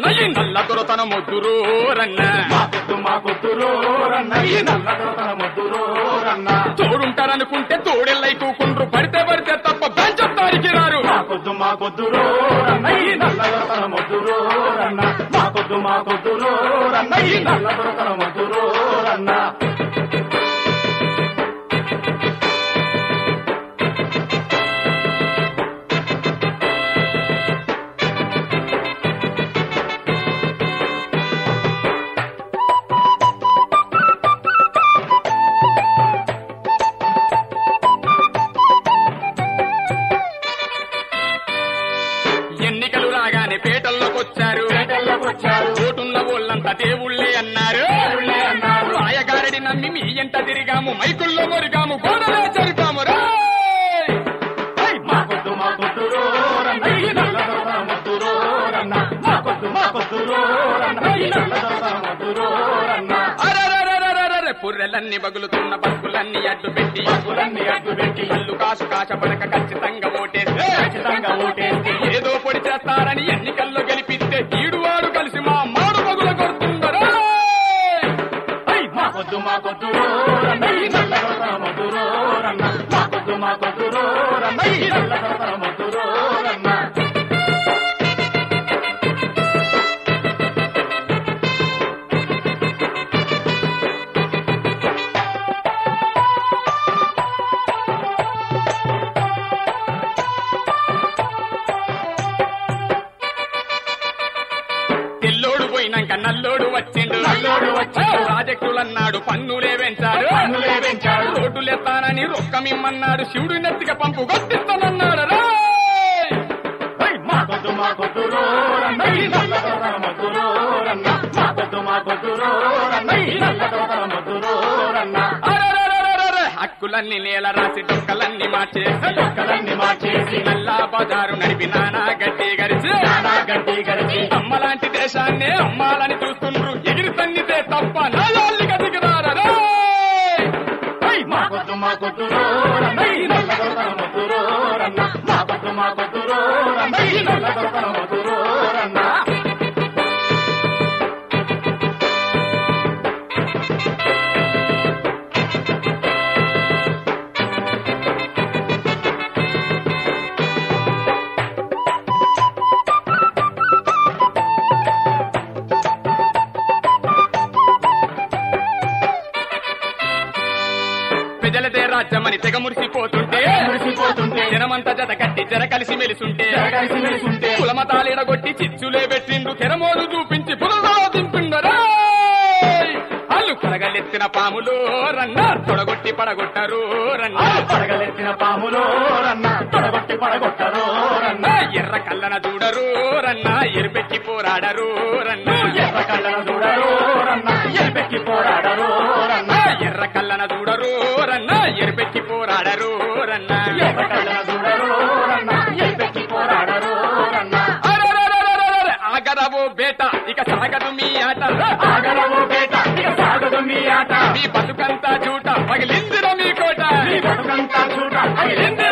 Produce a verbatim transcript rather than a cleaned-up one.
రన్నయ్యి నల్ల దొరతన మొద్దురో రన్న మాకొద్దు మాకొద్దురో రన్న ఈ నల్ల దొరతన మొద్దురో రన్న తోడుంటారనుకుంటే తోడెల్లై కూకుండ్రు పడితే పడితే తప్ప బెంచొత్తారికి రారు మాకొద్దు మాకొద్దురో రన్న ఈ నల్ల దొరతన మొద్దురో రన్న మాకొద్దు మాకొద్దురో రన్న ఈ నల్ల దొరతన మొద్దురో రన్న ఎన్నికలు రాగానే పేటల్లోకి వచ్చారు ఓటున్న వాళ్ళంతా దేవుళ్ళే అన్నారు రాయగారడి నమ్మి మీ ఎంట తిరిగాము మైకుల్లో మొరిగాము గోడలే జరిపాము మాకొద్దు మాకొద్దురో రన్న ఈ నల్ల దొరతన మొద్దురో రన్న మాకొద్దు మాకొద్దురో రన్న ఈ నల్ల దొరతన మొద్దురో రన్న పుర్రెలన్నీ బగులుతున్న బస్కులన్నీ అడ్డు పెట్టి బస్కులన్నీ అడ్డు పెట్టి కళ్ళు కాసు కాచపడక ఖచ్చితంగా ఓటేస్తే ఖచ్చితంగా ఓటేస్తే ఏదో పొడి చేస్తారని ఎన్నికల్లో గెలిపిస్తే ఈడువాడు కలిసి మా మాడు బగుల కొడుతుందరా మాకొద్దు మాకొద్దురో రన్న ఈ నల్ల దొరతన మొద్దురో రన్న మాకొద్దు మాకొద్దురో రన్న ఈ నల్ల దొరతన మొద్దురో రన్న తెల్లోడు పోయినాక నల్లోడు వచ్చిండు నల్లోడు వచ్చిండు. ప్రాజెక్టులన్నాడు పన్నులే పెంచాడు పన్నులే పెంచాడు. రోడ్డులెత్తానని రొక్కమిమ్మన్నాడు శివుడు నెత్తిక పంపు కొట్టిస్తానన్నాడు మాకొద్దు మాకొద్దురో రన్న ఈ నల్ల దొరతన మొద్దురో రన్న మాకొద్దు మాకొద్దురో రన్న ఈ నల్ల దొరతన మొద్దురో రన్న హక్కులన్నీ నేల రాసి డొక్కలన్నీ మార్చేసి డొక్కలన్నీ మార్చేసి నల్లా బజారు నడిపి నానా గట్టి గరిచి నానా గడ్డి గడిచి అమ్మలాంటి దేశాన్ని అమ్మాలని చూస్తుండ్రు ఎగిరి తన్నితే తప్ప నాయాల్ని గదిగిరారా మాకొద్దు మాకొద్దురో రన్న ఈ నల్ల దొరతన మొద్దురో రన్న మాకొద్దు మాకొద్దురో రన్న ఈ నల్ల దొరతన మొద్దురో రన్న ప్రజలదే రాజ్యమని తెగ మురిసిపోతుంటే మురిసిపోతుంటే జనమంతా జత కట్టి జర కలిసి మెలిసుంటే కలిసి మెలిసుంటే కులమతాలిడగొట్టి చిచ్చులే పెట్టిండు తెరమోలు చూపించి పురలో దింపిండరా అల్లు కరగలెత్తిన పాములు రన్న తొడగొట్టి పడగొట్టరు రన్న పడగలెత్తిన పాములో రన్న పడగొట్టి పడగొట్టరు రన్న ఎర్ర కళ్ళన చూడరు రన్న ఎరుపెక్కి పోరాడరు రన్న ఎర్ర కళ్ళన చూడరు రన్న ఎల్పెక్కి పోరాడరు రన్న ఎర్ర కళ్ళన చూడరు రన్న ఎరుపెక్కి పోరాడరు రన్న ఎర్ర కళ్ళన చూడరు రన్న ఎల్పెక్కి పోరాడరు రన్న ఆగరవో బేట ఇక సాగదు మీ ఆట ఆగలవో బేట ఇక సాగదు మీ ఆట మీ బతుకంతా చూట పగిలిందిర మీ కోట మీ బతుకంతా చూడ పగిలిందిర